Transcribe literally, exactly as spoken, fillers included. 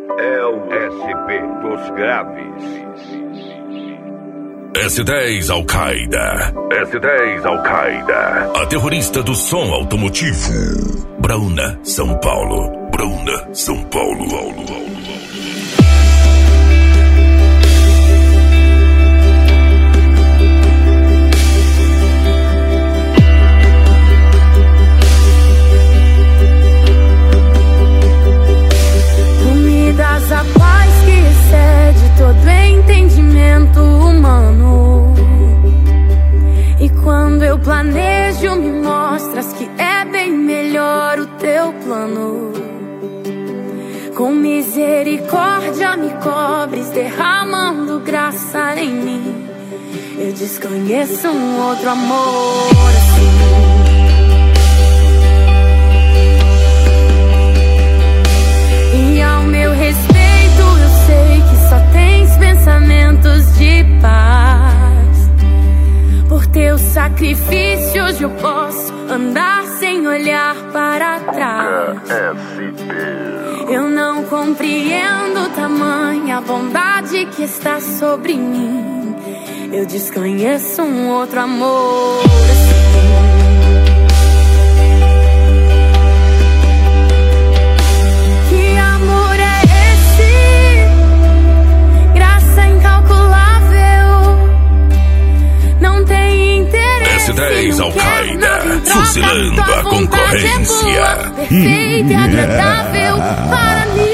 é o S P dos graves. S dez Al-Qaeda. S dez Al-Qaeda. A terrorista do som automotivo. Brauna, São Paulo. Brauna, São Paulo. Paulo, Paulo. A paz que excede todo entendimento humano. E quando eu planejo, me mostras que é bem melhor o teu plano. Com misericórdia me cobres, derramando graça em mim. Eu desconheço um outro amor assim. E ao meu respeito, eu sei que só tens pensamentos de paz. Por teus sacrifícios eu posso andar sem olhar para trás. Eu não compreendo tamanha bondade que está sobre mim. Eu desconheço um outro amor assim. S dez Al-Qaeda, fuzilando a concorrência. Perfeita e agradável para mim.